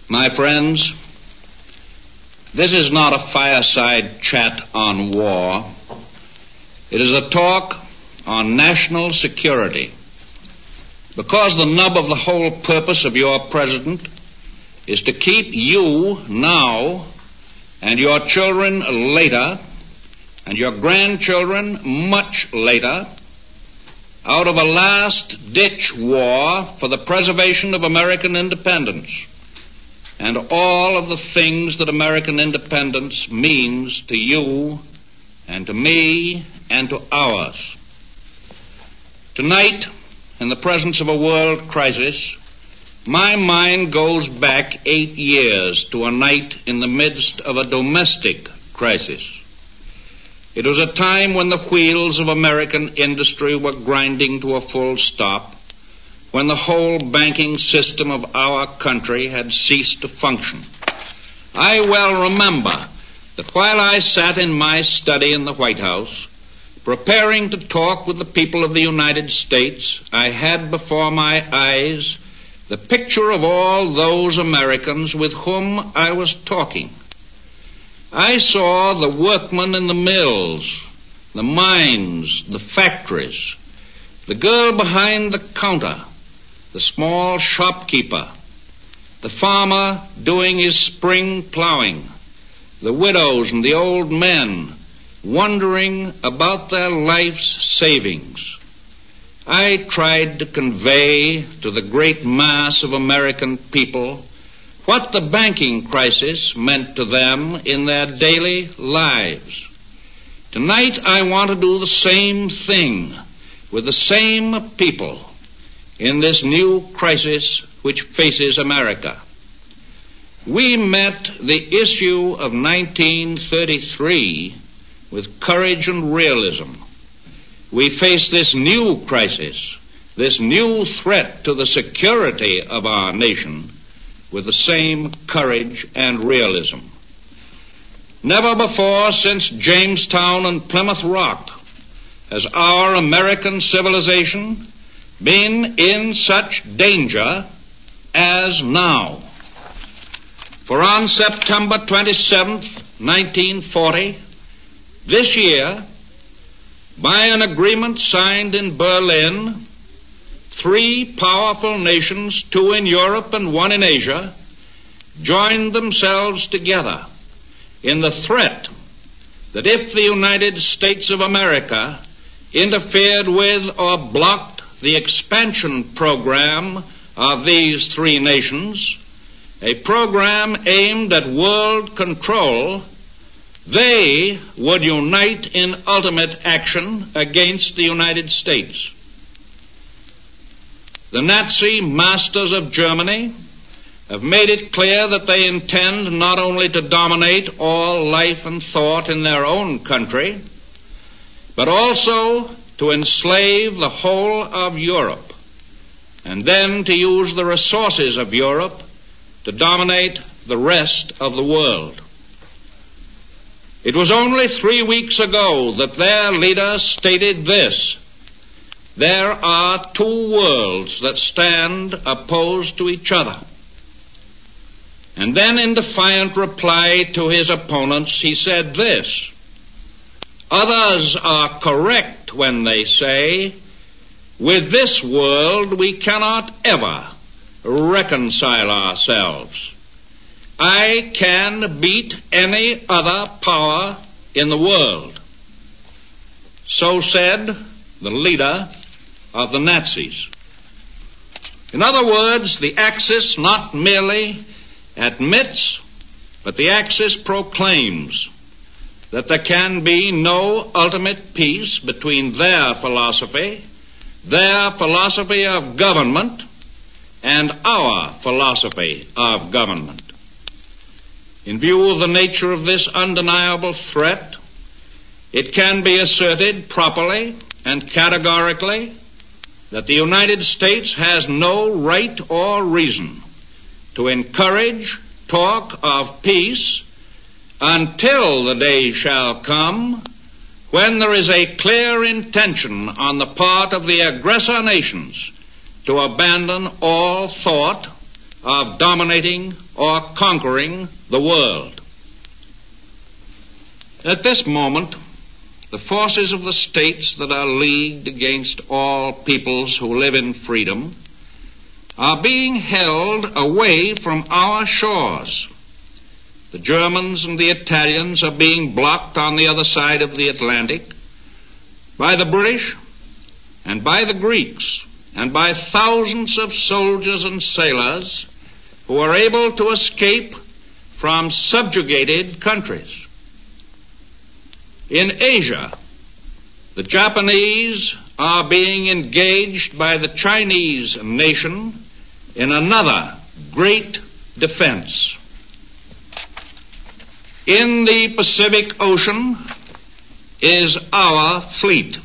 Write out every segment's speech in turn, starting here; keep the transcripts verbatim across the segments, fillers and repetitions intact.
My friends, this is not a fireside chat on war. It is a talk on national security, because the nub of the whole purpose of your president is to keep you now and your children later and your grandchildren much later out of a last-ditch war for the preservation of American independence and all of the things that American independence means to you and to me and to ours. Tonight, in the presence of a world crisis, my mind goes back eight years to a night in the midst of a domestic crisis. It was a time when the wheels of American industry were grinding to a full stop, when the whole banking system of our country had ceased to function. I well remember that while I sat in my study in the White House, preparing to talk with the people of the United States, I had before my eyes the picture of all those Americans with whom I was talking. I saw the workmen in the mills, the mines, the factories, the girl behind the counter, the small shopkeeper, the farmer doing his spring plowing, the widows and the old men wondering about their life's savings. I tried to convey to the great mass of American people what the banking crisis meant to them in their daily lives. Tonight I want to do the same thing with the same people in this new crisis which faces America. We met the issue of nineteen thirty-three with courage and realism. We face this new crisis, this new threat to the security of our nation, with the same courage and realism. Never before since Jamestown and Plymouth Rock has our American civilization been in such danger as now. For on September twenty-seventh, nineteen forty, this year, by an agreement signed in Berlin, three powerful nations, two in Europe and one in Asia, joined themselves together in the threat that if the United States of America interfered with or blocked the expansion program of these three nations, a program aimed at world control, they would unite in ultimate action against the United States. The Nazi masters of Germany have made it clear that they intend not only to dominate all life and thought in their own country, but also to enslave the whole of Europe, and then to use the resources of Europe to dominate the rest of the world. It was only three weeks ago that their leader stated this: there are two worlds that stand opposed to each other. And then in defiant reply to his opponents, he said this: others are correct when they say, with this world we cannot ever reconcile ourselves. I can beat any other power in the world. So said the leader of the Nazis. In other words, the Axis not merely admits, but the Axis proclaims that there can be no ultimate peace between their philosophy, their philosophy of government, and our philosophy of government. In view of the nature of this undeniable threat, it can be asserted properly and categorically that the United States has no right or reason to encourage talk of peace until the day shall come when there is a clear intention on the part of the aggressor nations to abandon all thought of dominating or conquering the world. At this moment, the forces of the states that are leagued against all peoples who live in freedom are being held away from our shores. The Germans and the Italians are being blocked on the other side of the Atlantic by the British and by the Greeks and by thousands of soldiers and sailors who are able to escape from subjugated countries. In Asia, the Japanese are being engaged by the Chinese nation in another great defense. In the Pacific Ocean is our fleet.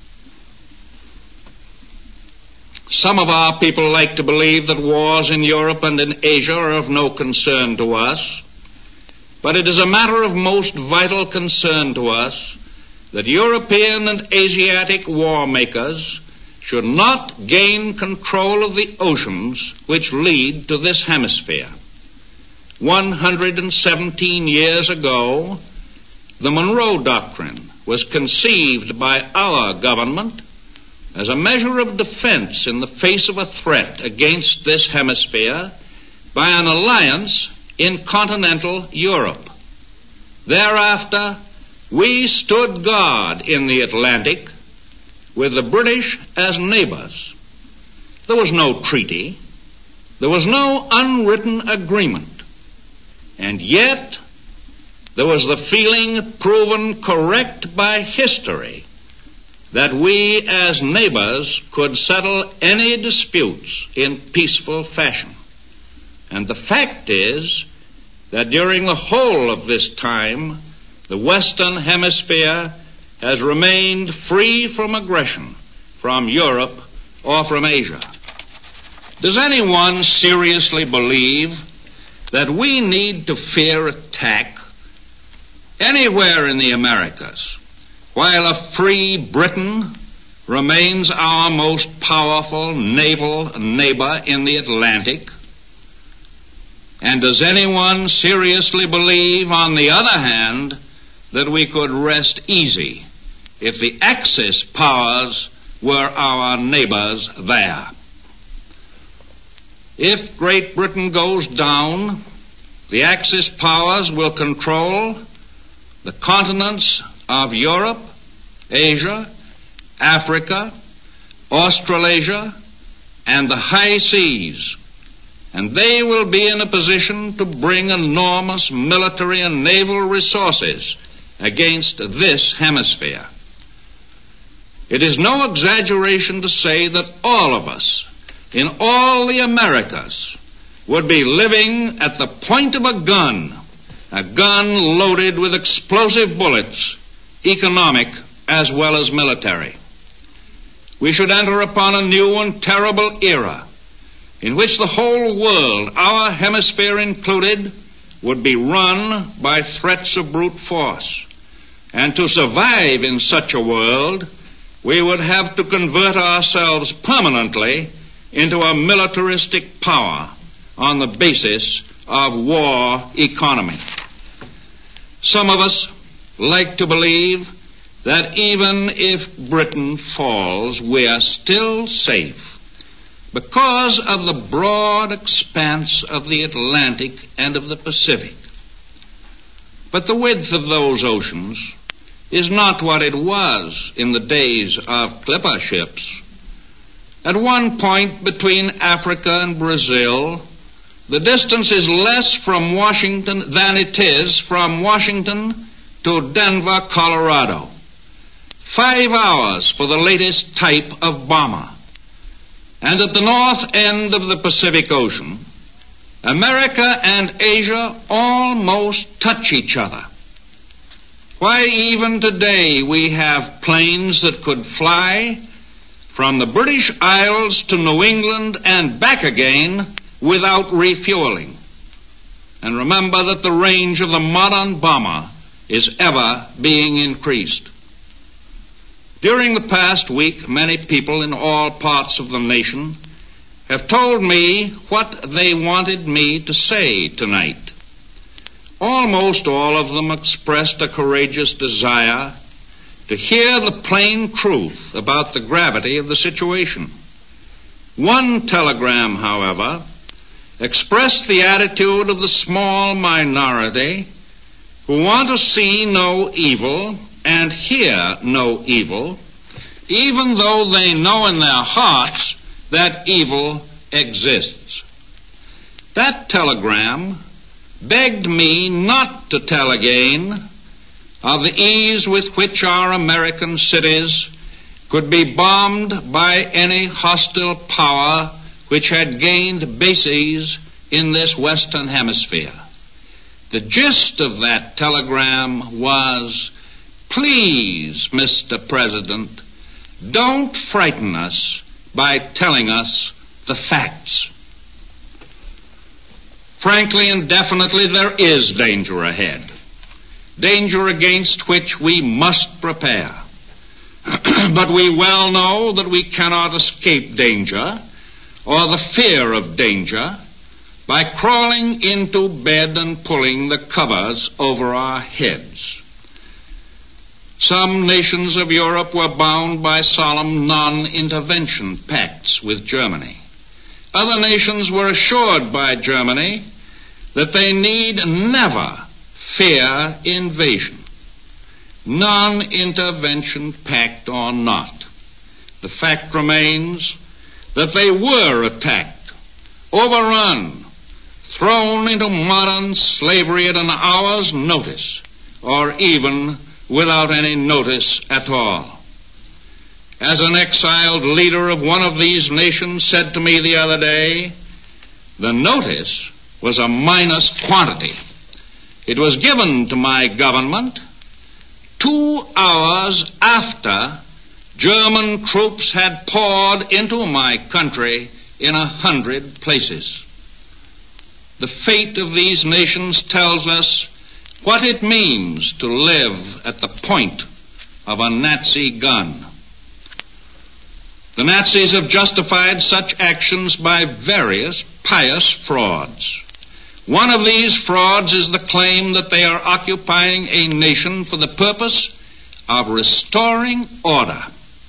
Some of our people like to believe that wars in Europe and in Asia are of no concern to us, but it is a matter of most vital concern to us that European and Asiatic war makers should not gain control of the oceans which lead to this hemisphere. one hundred seventeen years ago, the Monroe Doctrine was conceived by our government as a measure of defense in the face of a threat against this hemisphere by an alliance in continental Europe. Thereafter, we stood guard in the Atlantic with the British as neighbors. There was no treaty. There was no unwritten agreement. And yet, there was the feeling proven correct by history that we as neighbors could settle any disputes in peaceful fashion. And the fact is that during the whole of this time, the Western Hemisphere has remained free from aggression from Europe or from Asia. Does anyone seriously believe that we need to fear attack anywhere in the Americas, while a free Britain remains our most powerful naval neighbor in the Atlantic? And does anyone seriously believe, on the other hand, that we could rest easy if the Axis powers were our neighbors there? If Great Britain goes down, the Axis powers will control the continents of Europe, Asia, Africa, Australasia, and the high seas, and they will be in a position to bring enormous military and naval resources against this hemisphere. It is no exaggeration to say that all of us in all the Americas would be living at the point of a gun, a gun loaded with explosive bullets, economic as well as military. We should enter upon a new and terrible era in which the whole world, our hemisphere included, would be run by threats of brute force. And to survive in such a world, we would have to convert ourselves permanently into a militaristic power on the basis of war economy. Some of us like to believe that even if Britain falls, we are still safe because of the broad expanse of the Atlantic and of the Pacific. But the width of those oceans is not what it was in the days of clipper ships. At one point between Africa and Brazil, the distance is less from Washington than it is from Washington to Denver, Colorado. Five hours for the latest type of bomber. And at the north end of the Pacific Ocean, America and Asia almost touch each other. Why, even today we have planes that could fly from the British Isles to New England and back again without refueling. And remember that the range of the modern bomber is ever being increased. During the past week, many people in all parts of the nation have told me what they wanted me to say tonight. Almost all of them expressed a courageous desire to hear the plain truth about the gravity of the situation. One telegram, however, expressed the attitude of the small minority who want to see no evil and hear no evil, even though they know in their hearts that evil exists. That telegram begged me not to tell again of the ease with which our American cities could be bombed by any hostile power which had gained bases in this Western Hemisphere. The gist of that telegram was, please, Mister President, don't frighten us by telling us the facts. Frankly and definitely, there is danger ahead, danger against which we must prepare. But we well know that we cannot escape danger or the fear of danger by crawling into bed and pulling the covers over our heads. Some nations of Europe were bound by solemn non-intervention pacts with Germany. Other nations were assured by Germany that they need never fear invasion. Non-intervention pact or not, the fact remains that they were attacked, overrun, thrown into modern slavery at an hour's notice, or even without any notice at all. As an exiled leader of one of these nations said to me the other day, the notice was a minus quantity. It was given to my government two hours after German troops had poured into my country in a hundred places. The fate of these nations tells us what it means to live at the point of a Nazi gun. The Nazis have justified such actions by various pious frauds. One of these frauds is the claim that they are occupying a nation for the purpose of restoring order.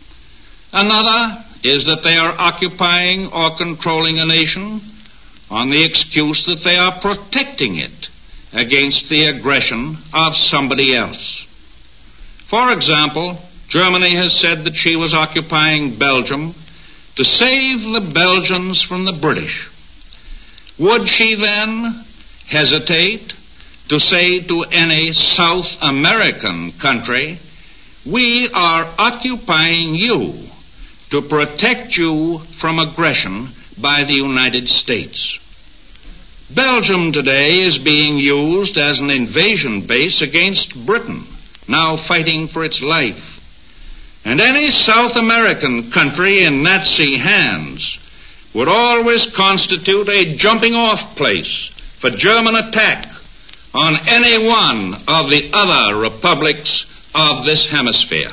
Another is that they are occupying or controlling a nation on the excuse that they are protecting it against the aggression of somebody else. For example, Germany has said that she was occupying Belgium to save the Belgians from the British. Would she then hesitate to say to any South American country, we are occupying you to protect you from aggression by the United States? Belgium today is being used as an invasion base against Britain, now fighting for its life. And any South American country in Nazi hands would always constitute a jumping-off place for German attack on any one of the other republics of this hemisphere.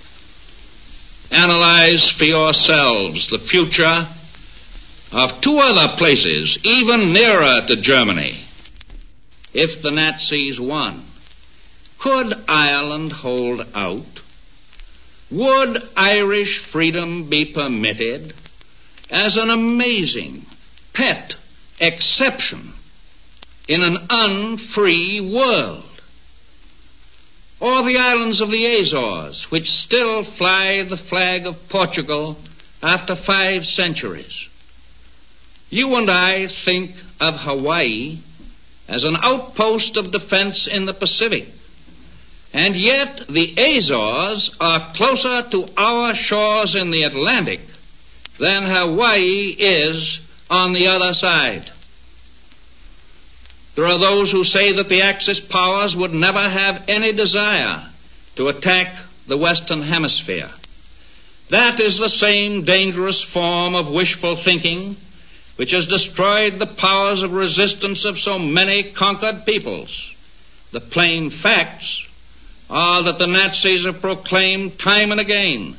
Analyze for yourselves the future of two other places even nearer to Germany. If the Nazis won, could Ireland hold out? Would Irish freedom be permitted as an amazing pet exception in an unfree world? Or the islands of the Azores, which still fly the flag of Portugal after five centuries? You and I think of Hawaii as an outpost of defense in the Pacific, and yet the Azores are closer to our shores in the Atlantic than Hawaii is on the other side. There are those who say that the Axis powers would never have any desire to attack the Western Hemisphere. That is the same dangerous form of wishful thinking which has destroyed the powers of resistance of so many conquered peoples. The plain facts are that the Nazis have proclaimed time and again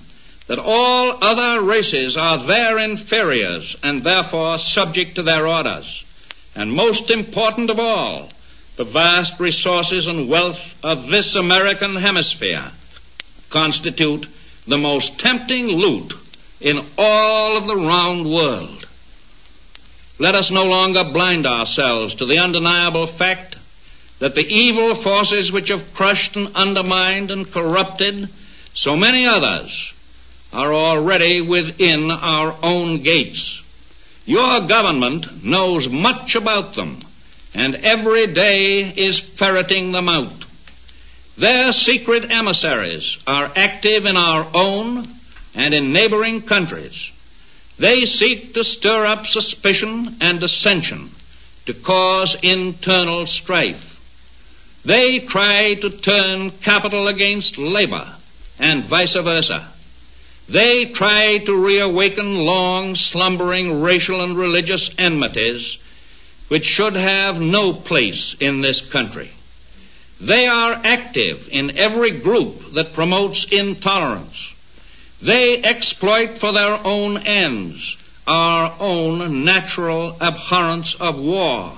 that all other races are their inferiors and therefore subject to their orders. And most important of all, the vast resources and wealth of this American hemisphere constitute the most tempting loot in all of the round world. Let us no longer blind ourselves to the undeniable fact that the evil forces which have crushed and undermined and corrupted so many others are already within our own gates. Your government knows much about them, and every day is ferreting them out. Their secret emissaries are active in our own and in neighboring countries. They seek to stir up suspicion and dissension, to cause internal strife. They try to turn capital against labor, and vice versa. They try to reawaken long slumbering racial and religious enmities which should have no place in this country. They are active in every group that promotes intolerance. They exploit for their own ends our own natural abhorrence of war.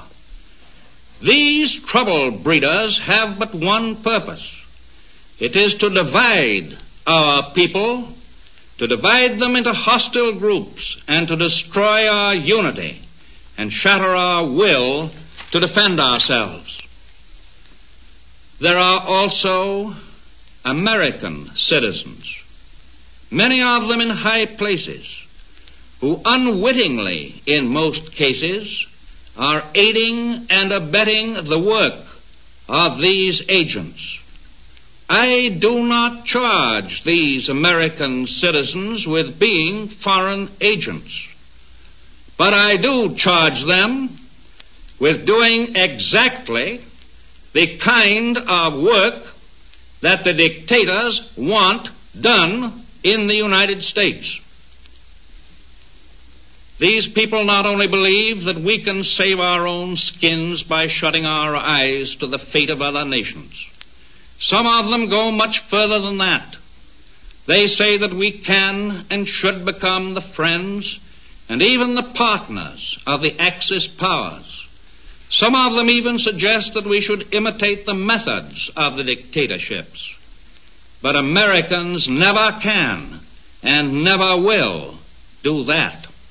These trouble breeders have but one purpose. It is to divide our people, to divide them into hostile groups, and to destroy our unity and shatter our will to defend ourselves. There are also American citizens, many of them in high places, who unwittingly, in most cases, are aiding and abetting the work of these agents. I do not charge these American citizens with being foreign agents, but I do charge them with doing exactly the kind of work that the dictators want done in the United States. These people not only believe that we can save our own skins by shutting our eyes to the fate of other nations. Some of them go much further than that. They say that we can and should become the friends and even the partners of the Axis powers. Some of them even suggest that we should imitate the methods of the dictatorships. But Americans never can and never will do that.